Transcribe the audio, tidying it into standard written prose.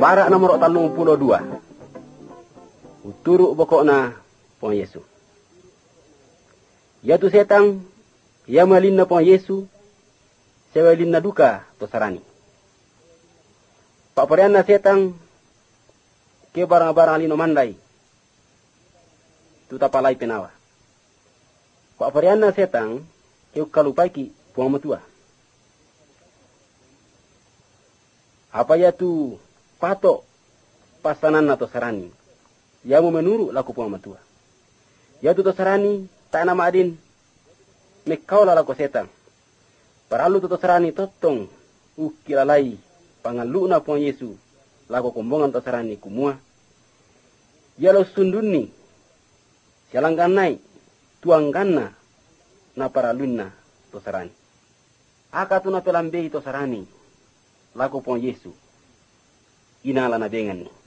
Barak nomor 32. Uturuk pokokna pon Yesu. Yatu setang ya malinna pon Yesu sewalinna duka to sarani. Pak porianna setang ke barang-barang lino mandai tu tapalai penawa. Pak porianna setang ke kalupaki pon matua. Apa ya tu patok pasanan atau sarani ya mau menurut laku pun matua. Ya tu sarani tak nama adin mekau lah laku setan. Paralu tu sarani totong ukilalai pangaluna pun Yesu laku kombongan tu sarani kumua. Ya lo sunduni sialangkan naik tuanggana na paralunna tu sarani. Akatu na pelambe tu sarani laku pon Yesu inala na dengan ni.